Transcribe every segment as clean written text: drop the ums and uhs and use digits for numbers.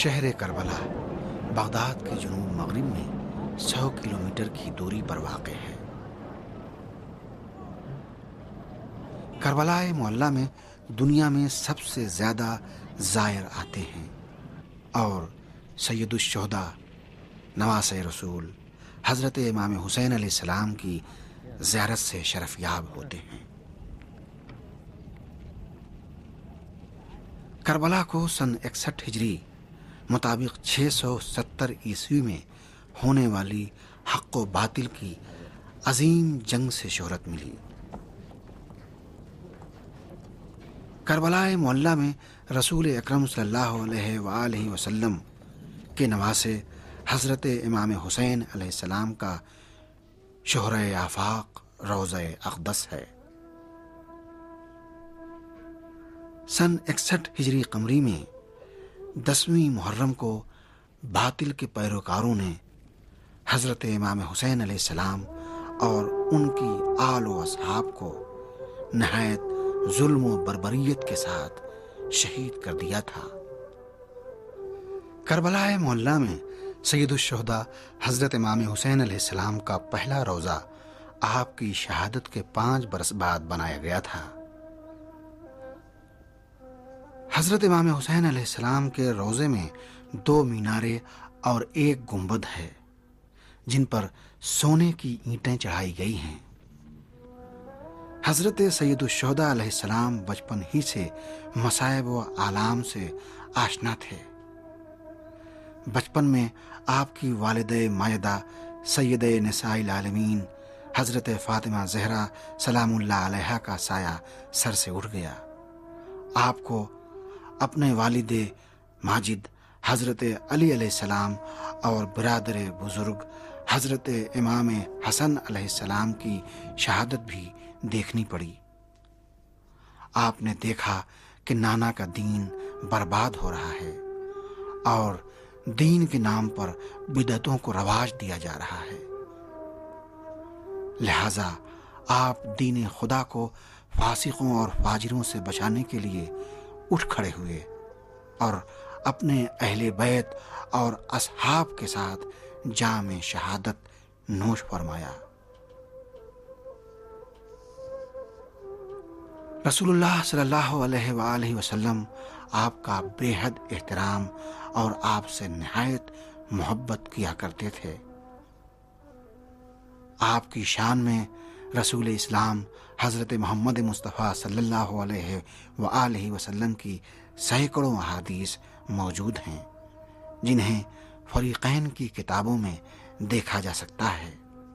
شہر کربلا بغداد کے جنوب مغرب میں 100 کلومیٹر کی دوری پر واقع ہے۔ کربلا معلیٰ میں دنیا میں سب سے زیادہ زائر آتے ہیں اور سید الشہداء نواسۂ رسول حضرت امام حسین علیہ السلام کی زیارت سے شرف یاب ہوتے ہیں۔ کربلا کو سن 61 ہجری مطابق 670 عیسوی میں ہونے والی حق و باطل کی عظیم جنگ سے شہرت ملی۔ کربلا معلیٰ میں رسول اکرم صلی اللہ علیہ وآلہ وسلم کے نواسے حضرت امام حسین علیہ السلام کا شہرہ آفاق روضہ اقدس ہے۔ سن 61 ہجری قمری میں 10ویں محرم کو باطل کے پیروکاروں نے حضرت امام حسین علیہ السلام اور ان کی آل و اصحاب کو نہایت ظلم و بربریت کے ساتھ شہید کر دیا تھا۔ کربلا معلیٰ میں سید الشہداء حضرت امام حسین علیہ السلام کا پہلا روضہ آپ کی شہادت کے 5 برس بعد بنایا گیا تھا۔ حضرت امام حسین علیہ السلام کے روضے میں 2 میناریں اور 1 گنبد ہے جن پر سونے کی اینٹیں چڑھائی گئی ہیں۔ حضرت سید الشہداء علیہ السلام بچپن ہی سے مصائب و آلام سے آشنا تھے۔ بچپن میں آپ کی والدہ مائدہ سید نساء العالمین حضرت فاطمہ زہرا سلام اللہ علیہا کا سایہ سر سے اٹھ گیا۔ آپ کو اپنے والد ماجد حضرت علی علیہ السلام اور برادر بزرگ حضرت امام حسن علیہ السلام کی شہادت بھی دیکھنی پڑی۔ آپ نے دیکھا کہ نانا کا دین برباد ہو رہا ہے اور دین کے نام پر بدعتوں کو رواج دیا جا رہا ہے، لہذا آپ دین خدا کو فاسقوں اور فاجروں سے بچانے کے لیے اٹھ کھڑے ہوئے اور اپنے اہل بیت اور اصحاب کے ساتھ جام شہادت نوش فرمایا۔ رسول اللہ صلی اللہ علیہ وآلہ وسلم آپ کا بے حد احترام اور آپ سے نہایت محبت کیا کرتے تھے۔ آپ کی شان میں رسول اسلام حضرت محمد مصطفیٰ صلی اللہ علیہ وآلہ وسلم کی سینکڑوں احادیث موجود ہیں جنہیں فریقین کی کتابوں میں دیکھا جا سکتا ہے۔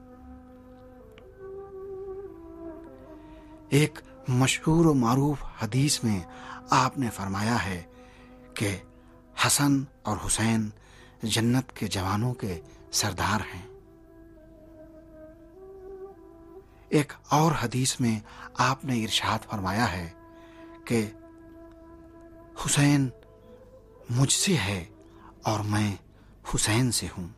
ایک مشہور و معروف حدیث میں آپ نے فرمایا ہے کہ حسن اور حسین جنت کے جوانوں کے سردار ہیں۔ ایک اور حدیث میں آپ نے ارشاد فرمایا ہے کہ حسین مجھ سے ہے اور میں حسین سے ہوں۔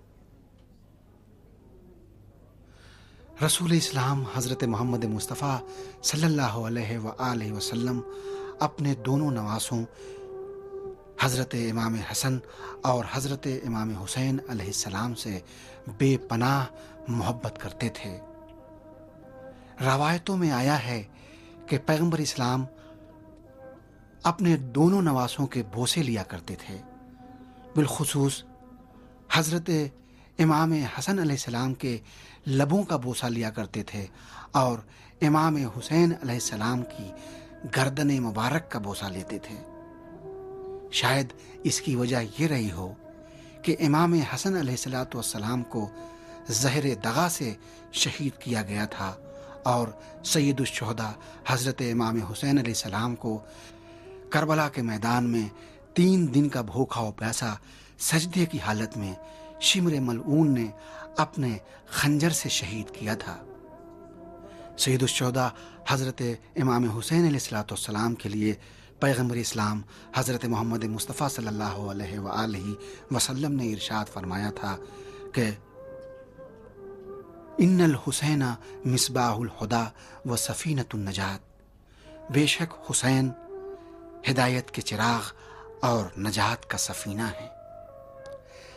رسول اسلام حضرت محمد مصطفیٰ صلی اللہ علیہ وآلہ وسلم اپنے دونوں نواسوں حضرت امام حسن اور حضرت امام حسین علیہ السلام سے بے پناہ محبت کرتے تھے۔ روایتوں میں آیا ہے کہ پیغمبر اسلام اپنے دونوں نواسوں کے بوسے لیا کرتے تھے، بالخصوص حضرت امام حسن علیہ السلام کے لبوں کا بوسہ لیا کرتے تھے اور امام حسین علیہ السلام کی گردن مبارک کا بوسہ لیتے تھے۔ شاید اس کی وجہ یہ رہی ہو کہ امام حسن علیہ السلام کو زہر دغا سے شہید کیا گیا تھا اور سید الشہداء حضرت امام حسین علیہ السلام کو کربلا کے میدان میں 3 دن کا بھوکا و پیاسا سجدے کی حالت میں شمر ملعون نے اپنے خنجر سے شہید کیا تھا۔ سید الشہداء حضرت امام حسین علیہ السلام کے لیے پیغمبر اسلام حضرت محمد مصطفیٰ صلی اللہ علیہ وآلہ وسلم نے ارشاد فرمایا تھا کہ ان الحسین مصباح الہدی و سفینۃ النجات، بے شک حسین ہدایت کے چراغ اور نجات کا سفینہ ہے۔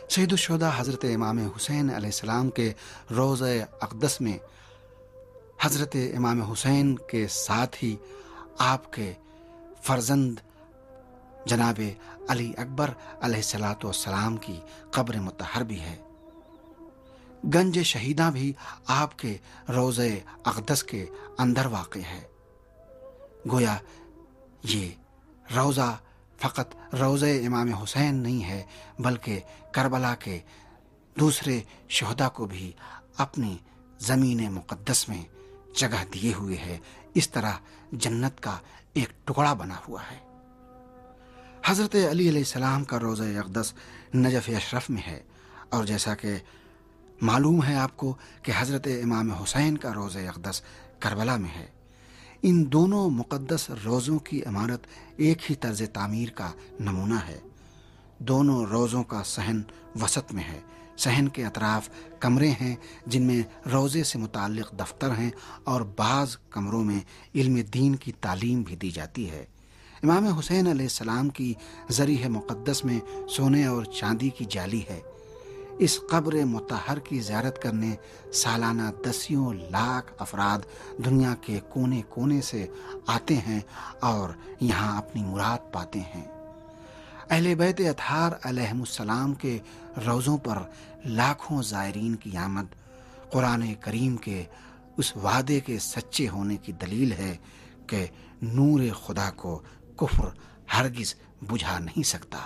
سید الشہداء حضرت امام حسین علیہ السلام کے روضہ اقدس میں حضرت امام حسین کے ساتھ ہی آپ کے فرزند جناب علی اکبر علیہ الصلاۃ والسلام کی قبر مطہر بھی ہے۔ گنج شہیداں بھی آپ کے روضہ اقدس کے اندر واقع ہے۔ گویا یہ روضہ فقط روضہ امام حسین نہیں ہے، بلکہ کربلا کے دوسرے شہداء کو بھی اپنی زمین مقدس میں جگہ دیے ہوئے ہے۔ اس طرح جنت کا ایک ٹکڑا بنا ہوا ہے۔ حضرت علی علیہ السلام کا روضہ اقدس نجف اشرف میں ہے، اور جیسا کہ معلوم ہے آپ کو کہ حضرت امام حسین کا روضہ اقدس کربلا میں ہے۔ ان دونوں مقدس روضوں کی عمارت ایک ہی طرز تعمیر کا نمونہ ہے۔ دونوں روضوں کا صحن وسط میں ہے۔ صحن کے اطراف کمرے ہیں جن میں روضے سے متعلق دفتر ہیں، اور بعض کمروں میں علم دین کی تعلیم بھی دی جاتی ہے۔ امام حسین علیہ السلام کی ضریح مقدس میں سونے اور چاندی کی جالی ہے۔ اس قبر مطہر کی زیارت کرنے سالانہ 10 لاکھ افراد دنیا کے کونے کونے سے آتے ہیں اور یہاں اپنی مراد پاتے ہیں۔ اہل بیت اطہار علیہم السلام کے روضوں پر لاکھوں زائرین کی آمد قرآن کریم کے اس وعدے کے سچے ہونے کی دلیل ہے کہ نور خدا کو کفر ہرگز بجھا نہیں سکتا۔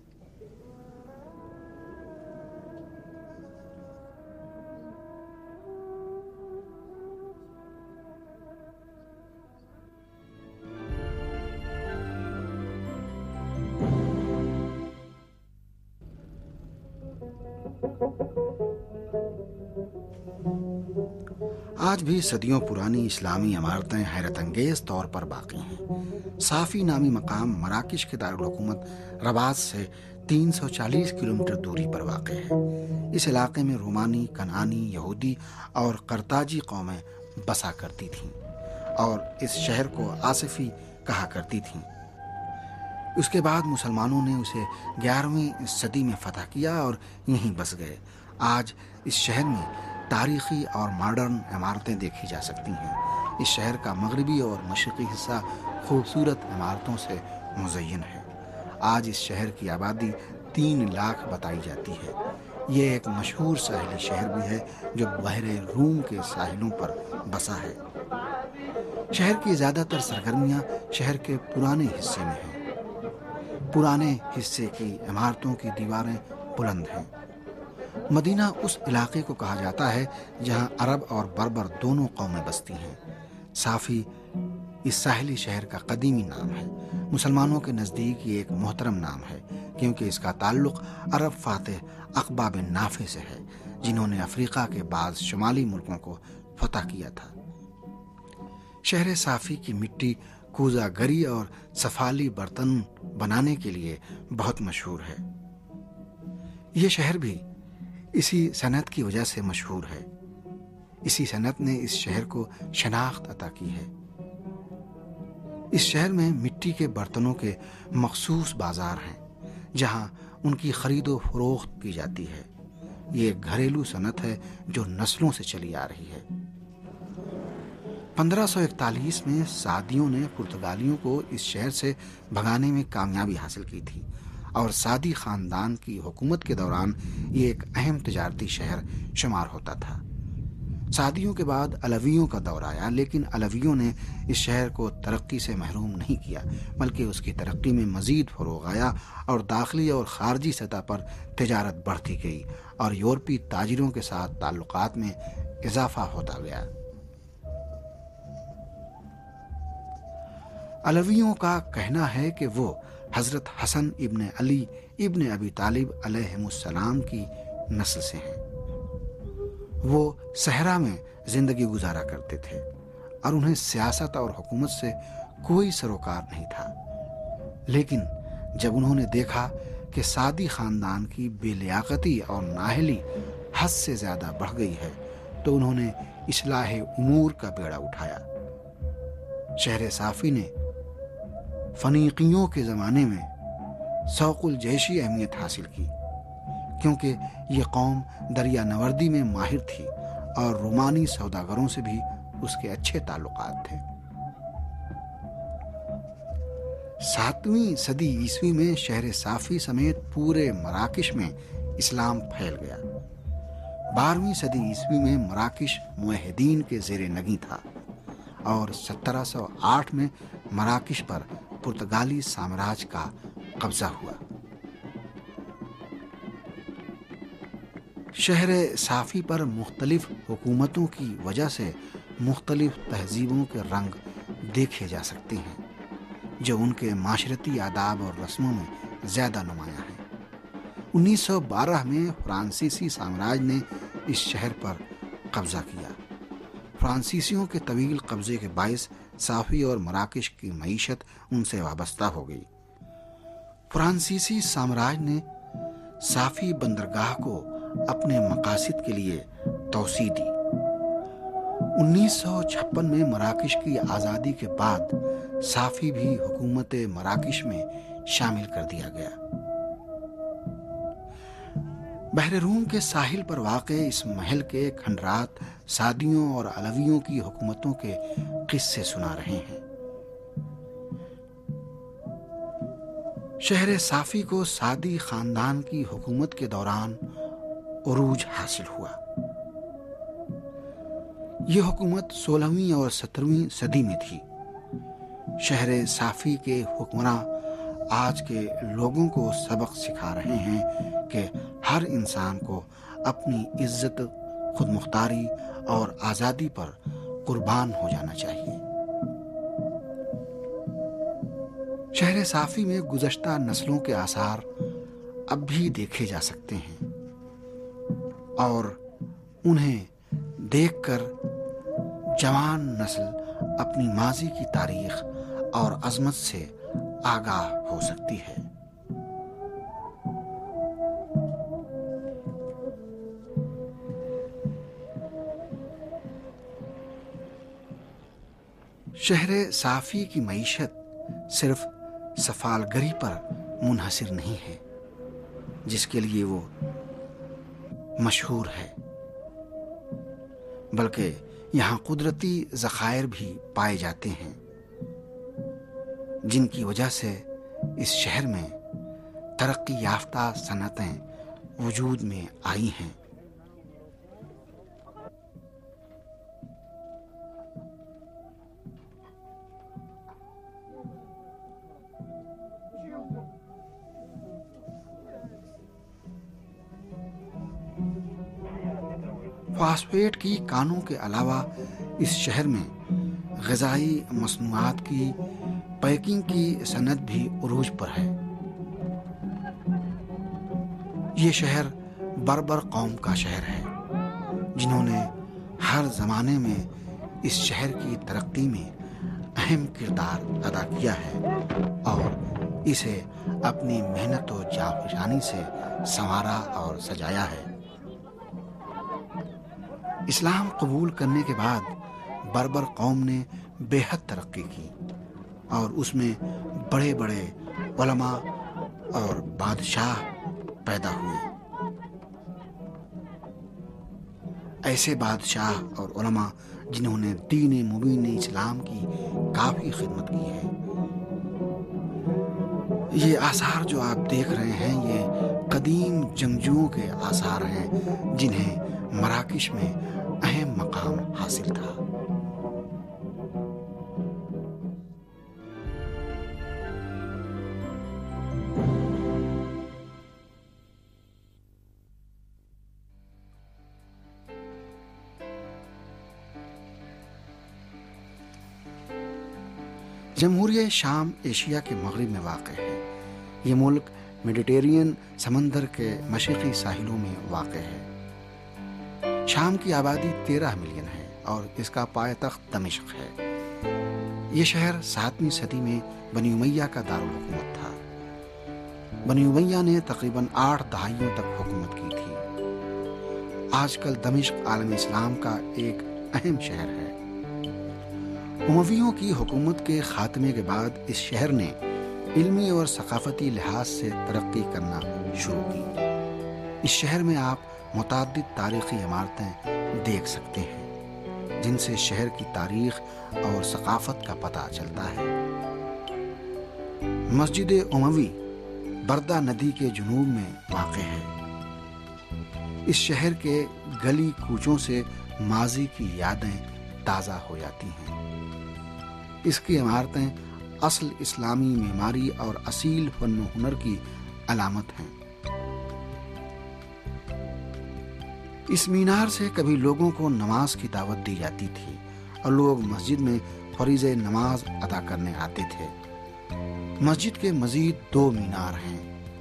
آج بھی صدیوں پرانی اسلامی عمارتیں حیرت انگیز طور پر باقی ہیں۔ صافی نامی مقام مراکش کے دارالحکومت رباط سے 340 کلومیٹر دوری پر واقع ہے۔ اس علاقے میں رومانی، کنعانی، یہودی اور قرطاجی قومیں بسا کرتی تھیں اور اس شہر کو آصفی کہا کرتی تھیں۔ اس کے بعد مسلمانوں نے اسے 11ویں صدی میں فتح کیا اور یہیں بس گئے۔ آج اس شہر میں تاریخی اور ماڈرن عمارتیں دیکھی جا سکتی ہیں۔ اس شہر کا مغربی اور مشرقی حصہ خوبصورت عمارتوں سے مزین ہے۔ آج اس شہر کی آبادی 3 لاکھ بتائی جاتی ہے۔ یہ ایک مشہور ساحلی شہر بھی ہے جو بحر روم کے ساحلوں پر بسا ہے۔ شہر کی زیادہ تر سرگرمیاں شہر کے پرانے حصے میں ہیں۔ پرانے حصے کی عمارتوں کی دیواریں بلند ہیں۔ مدینہ اس علاقے کو کہا جاتا ہے جہاں عرب اور بربر دونوں قومیں بستی ہیں۔ صافی اس ساحلی شہر کا قدیمی نام ہے۔ مسلمانوں کے نزدیک یہ ایک محترم نام ہے کیونکہ اس کا تعلق عرب فاتح عقبہ بن نافع سے ہے، جنہوں نے افریقہ کے بعض شمالی ملکوں کو فتح کیا تھا۔ شہر صافی کی مٹی کوزہ گری اور سفالی برتن بنانے کے لیے بہت مشہور ہے۔ یہ شہر بھی اسی صنعت کی وجہ سے مشہور ہے۔ اسی صنعت نے اس شہر کو شناخت عطا کی ہے۔ اس شہر میں مٹی کے برتنوں کے مخصوص بازار ہیں جہاں ان کی خرید و فروخت کی جاتی ہے۔ یہ ایک گھریلو صنعت ہے جو نسلوں سے چلی آ رہی ہے۔ 1541 میں سعدیوں نے پرتگالیوں کو اس شہر سے بھگانے میں کامیابی حاصل کی تھی، اور سعدی خاندان کی حکومت کے دوران یہ ایک اہم تجارتی شہر شمار ہوتا تھا۔ سعدیوں کے بعد علویوں کا دور آیا، لیکن علویوں نے اس شہر کو ترقی سے محروم نہیں کیا، بلکہ اس کی ترقی میں مزید فروغ آیا اور داخلی اور خارجی سطح پر تجارت بڑھتی گئی اور یورپی تاجروں کے ساتھ تعلقات میں اضافہ ہوتا گیا۔ علویوں کا کہنا ہے کہ وہ حضرت حسن ابن علی ابن ابی طالب علیہم السلام کی نسل سے ہیں۔ وہ صحرا میں زندگی گزارا کرتے تھے اور انہیں سیاست اور حکومت سے کوئی سروکار نہیں تھا، لیکن جب انہوں نے دیکھا کہ سعدی خاندان کی بے لیاقتی اور نااہلی حد سے زیادہ بڑھ گئی ہے تو انہوں نے اصلاح امور کا بیڑا اٹھایا۔ شہر صافی نے فنیقیوں کے زمانے میں سوق الجیشی اہمیت حاصل کی، کیونکہ یہ قوم دریا نوردی میں ماہر تھی اور رومانی سوداگروں سے بھی اس کے اچھے تعلقات تھے۔ 7ویں صدی عیسوی میں شہر صافی سمیت پورے مراکش میں اسلام پھیل گیا۔ 12ویں صدی عیسوی میں مراکش موحدین کے زیر نگیں تھا اور 1708 میں مراکش پر پرتگالی سامراج کا قبضہ ہوا۔ شہر صافی پر مختلف حکومتوں کی وجہ سے مختلف تہذیبوں کے رنگ دیکھے جا سکتے ہیں جو ان کے معاشرتی آداب اور رسموں میں زیادہ نمایاں ہیں۔ 1912 میں فرانسیسی سامراج نے اس شہر پر قبضہ کیا۔ فرانسیسیوں کے طویل قبضے کے باعث صافی اور مراکش کی معیشت ان سے وابستہ ہو گئی۔ فرانسیسی سامراج نے صافی بندرگاہ کو اپنے مقاصد کے لیے توسیع دی۔ 1956 میں مراکش کی آزادی کے بعد صافی بھی حکومت مراکش میں شامل کر دیا گیا۔ بحر روم کے ساحل پر واقع اس محل کے کھنڈرات سادیوں اور علویوں کی حکومتوں کے قصے سنا رہے ہیں۔ شہر صافی کو سادی خاندان کی حکومت کے دوران عروج حاصل ہوا۔ یہ حکومت 16ویں اور 17ویں صدی میں تھی۔ شہر صافی کے حکمراں آج کے لوگوں کو سبق سکھا رہے ہیں کہ ہر انسان کو اپنی عزت، خود مختاری اور آزادی پر قربان ہو جانا چاہیے۔ شہر صافی میں گزشتہ نسلوں کے آثار اب بھی دیکھے جا سکتے ہیں اور انہیں دیکھ کر جوان نسل اپنی ماضی کی تاریخ اور عظمت سے آگاہ ہو سکتی ہے۔ شہر صافی کی معیشت صرف سفالگری پر منحصر نہیں ہے جس کے لیے وہ مشہور ہے، بلکہ یہاں قدرتی ذخائر بھی پائے جاتے ہیں جن کی وجہ سے اس شہر میں ترقی یافتہ صنعتیں وجود میں آئی ہیں۔ فاسفیٹ کی کانوں کے علاوہ اس شہر میں غذائی مصنوعات کی پیکنگ کی صنعت بھی عروج پر ہے۔ یہ شہر بربر قوم کا شہر ہے جنہوں نے ہر زمانے میں اس شہر کی ترقی میں اہم کردار ادا کیا ہے اور اسے اپنی محنت و جانفشانی سے سنوارا اور سجایا ہے۔ اسلام قبول کرنے کے بعد بربر قوم نے بے حد ترقی کی اور اس میں بڑے بڑے علماء اور بادشاہ پیدا ہوئے۔ ایسے بادشاہ اور علماء جنہوں نے دین مبین اسلام کی کافی خدمت کی ہے۔ یہ آثار جو آپ دیکھ رہے ہیں یہ قدیم جنگجوؤں کے آثار ہیں جنہیں مراکش میں اہم مقام حاصل تھا۔ جمہوریہ شام ایشیا کے مغرب میں واقع ہے۔ یہ ملک میڈیٹرینین سمندر کے مشرقی ساحلوں میں واقع ہے۔ شام کی آبادی 13 ملین ہے اور اس کا پائے-تخت دمشق ہے۔ یہ شہر 7ویں صدی میں بنی امیہ کا دارالحکومت تھا۔ بنی امیہ نے تقریباً 8 دہائیوں تک حکومت کی تھی۔ آج کل دمشق عالم اسلام کا ایک اہم شہر ہے۔ امویوں کی حکومت کے خاتمے کے بعد اس شہر نے علمی اور ثقافتی لحاظ سے ترقی کرنا شروع کی۔ اس شہر میں آپ متعدد تاریخی عمارتیں دیکھ سکتے ہیں جن سے شہر کی تاریخ اور ثقافت کا پتہ چلتا ہے۔ مسجد اموی بردہ ندی کے جنوب میں واقع ہے۔ اس شہر کے گلی کوچوں سے ماضی کی یادیں تازہ ہو جاتی ہیں۔ اس کی عمارتیں اصل اسلامی معماری اور اصیل فن و ہنر کی علامت ہیں۔ اس مینار سے کبھی لوگوں کو نماز کی دعوت دی جاتی تھی اور لوگ مسجد میں فریضہ نماز ادا کرنے آتے تھے۔ مسجد کے مزید 2 مینار ہیں۔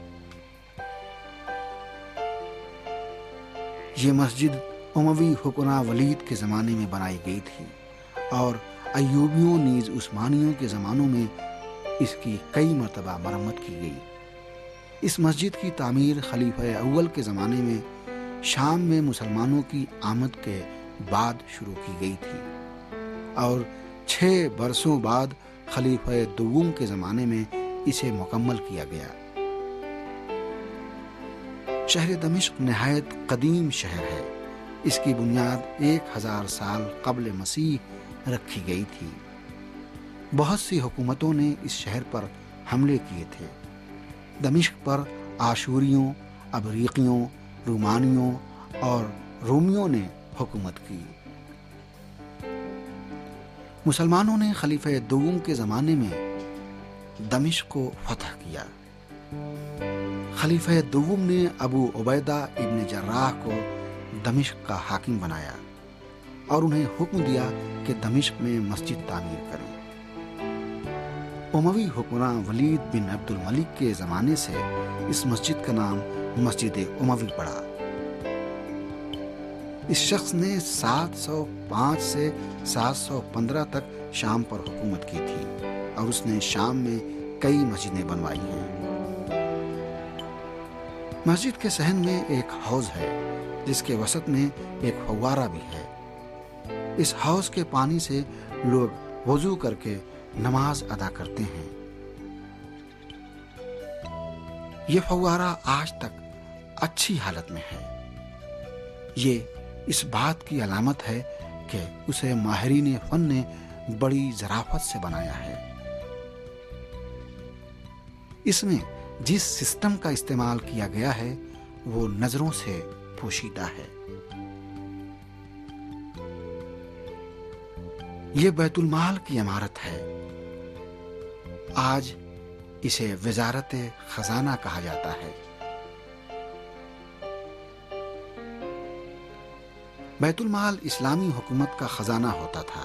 یہ مسجد اموی حکمراں ولید کے زمانے میں بنائی گئی تھی اور ایوبیوں نیز عثمانیوں کے زمانوں میں اس کی کئی مرتبہ مرمت کی گئی۔ اس مسجد کی تعمیر خلیفہ اول کے زمانے میں شام میں مسلمانوں کی آمد کے بعد شروع کی گئی تھی اور 6 برسوں بعد خلیفہ دوم کے زمانے میں اسے مکمل کیا گیا۔ شہر دمشق نہایت قدیم شہر ہے۔ اس کی بنیاد 1000 سال قبل مسیح رکھی گئی تھی۔ بہت سی حکومتوں نے اس شہر پر حملے کیے تھے۔ دمشق پر آشوریوں، ابریقیوں، رومانیوں اور رومیوں نے حکومت کی۔ مسلمانوں نے خلیفہ دوم کے زمانے میں دمشق کو فتح کیا۔ خلیفہ دوم نے ابو عبیدہ ابن جراح کو دمشق کا حاکم بنایا اور انہیں حکم دیا کہ دمشق میں مسجد تعمیر کریں۔ اموی حکمراں ولید بن عبد الملک کے زمانے سے اس مسجد کا نام مسجد اموی پڑا۔ اس شخص نے 705 سے 715 تک شام پر حکومت کی تھی اور اس نے شام میں کئی مسجدیں بنوائی ہیں۔ مسجد کے صحن میں ایک حوض ہے جس کے وسط میں ایک فوارہ بھی ہے۔ اس حوض کے پانی سے لوگ وضو کر کے نماز ادا کرتے ہیں۔ یہ فوارہ آج تک اچھی حالت میں ہے۔ یہ اس بات کی علامت ہے کہ اسے ماہرین فن نے بڑی ظرافت سے بنایا ہے۔ اس میں جس سسٹم کا استعمال کیا گیا ہے وہ نظروں سے پوشیدہ ہے۔ یہ بیت المال کی عمارت ہے۔ آج اسے وزارت خزانہ کہا جاتا ہے۔ بیت المال اسلامی حکومت کا خزانہ ہوتا تھا۔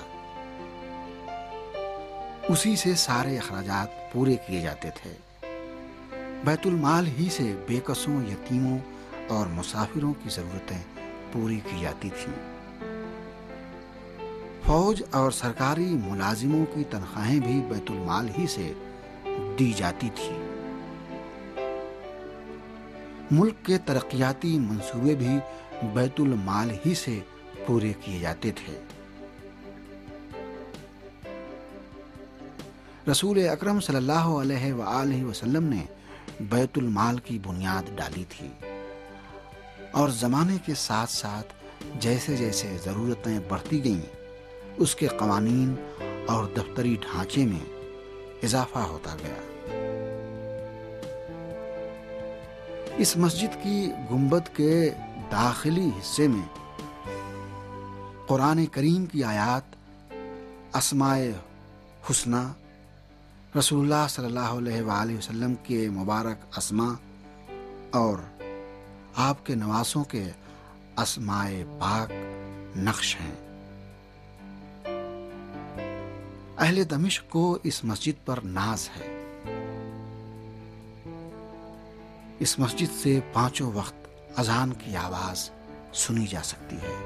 اسی سے سارے اخراجات پورے کیے جاتے تھے۔ بیت المال ہی سے بے کسوں، یتیموں اور مسافروں کی ضرورتیں پوری کی جاتی تھیں۔ فوج اور سرکاری ملازموں کی تنخواہیں بھی بیت المال ہی سے دی جاتی تھی۔ ملک کے ترقیاتی منصوبے بھی بیت المال ہی سے پورے کیے جاتے تھے۔ رسول اکرم صلی اللہ علیہ وآلہ وسلم نے بیت المال کی بنیاد ڈالی تھی اور زمانے کے ساتھ ساتھ جیسے جیسے ضرورتیں بڑھتی گئیں اس کے قوانین اور دفتری ڈھانچے میں اضافہ ہوتا گیا۔ اس مسجد کی گنبد کے داخلی حصے میں قرآن کریم کی آیات، اسماء حسنی، رسول اللہ صلی اللہ علیہ وآلہ وسلم کے مبارک اسماء اور آپ کے نواسوں کے اسماء پاک نقش ہیں۔ اہل دمشق کو اس مسجد پر ناز ہے۔ اس مسجد سے 5 وقت اذان کی آواز سنی جا سکتی ہے۔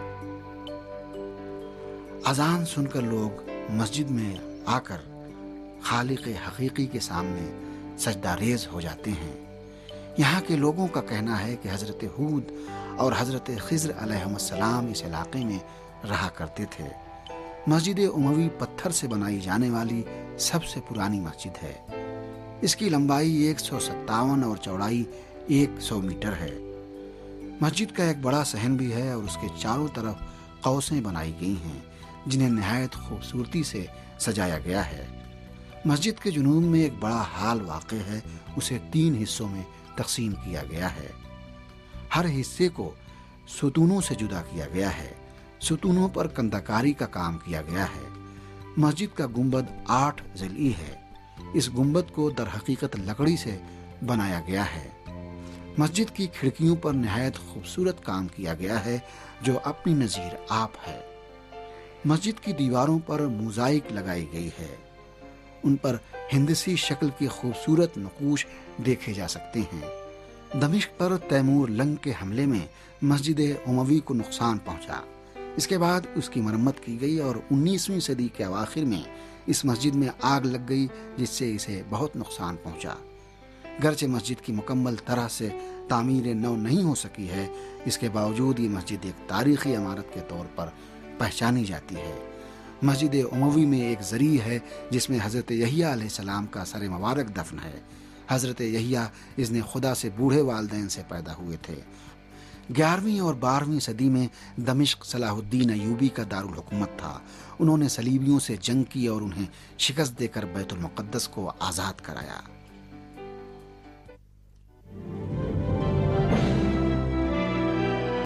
اذان سن کر لوگ مسجد میں آ کر خالق حقیقی کے سامنے سجدہ ریز ہو جاتے ہیں۔ یہاں کے لوگوں کا کہنا ہے کہ حضرت ہود اور حضرت خضر علیہ السلام اس علاقے میں رہا کرتے تھے۔ مسجد اموی پتھر سے بنائی جانے والی سب سے پرانی مسجد ہے۔ اس کی لمبائی 157 اور چوڑائی 100 میٹر ہے۔ مسجد کا ایک بڑا صحن بھی ہے اور اس کے چاروں طرف قوسیں بنائی گئی ہیں جنہیں نہایت خوبصورتی سے سجایا گیا ہے۔ مسجد کے جنوب میں ایک بڑا ہال واقع ہے، اسے 3 حصوں میں تقسیم کیا گیا ہے۔ ہر حصے کو ستونوں سے جدا کیا گیا ہے۔ ستونوں پر کندکاری کا کام کیا گیا ہے۔ مسجد کا گنبد 8 ضلعی ہے۔ اس گنبد کو در حقیقت لکڑی سے بنایا گیا ہے۔ مسجد کی کھڑکیوں پر نہایت خوبصورت کام کیا گیا ہے جو اپنی نظیر آپ ہے۔ مسجد کی دیواروں پر موزائک لگائی گئی ہے، ان پر ہندسی شکل کے خوبصورت نقوش دیکھے جا سکتے ہیں۔ دمشق پر تیمور لنگ کے حملے میں مسجد اموی کو نقصان پہنچا۔ اس کے بعد اس کی مرمت کی گئی اور 19ویں صدی کے اواخر میں اس مسجد میں آگ لگ گئی جس سے اسے بہت نقصان پہنچا۔ گرچہ مسجد کی مکمل طرح سے تعمیر نو نہیں ہو سکی ہے، اس کے باوجود یہ مسجد ایک تاریخی عمارت کے طور پر پہچانی جاتی ہے۔ مسجد اموی میں ایک ذریع ہے جس میں حضرت یحییٰ علیہ السلام کا سر مبارک دفن ہے۔ حضرت یحییٰ اذن خدا سے بوڑھے والدین سے پیدا ہوئے تھے۔ 11ویں اور 12ویں صدی میں دمشق صلاح الدین ایوبی کا دارالحکومت تھا۔ انہوں نے صلیبیوں سے جنگ کی اور انہیں شکست دے کر بیت المقدس کو آزاد کرایا۔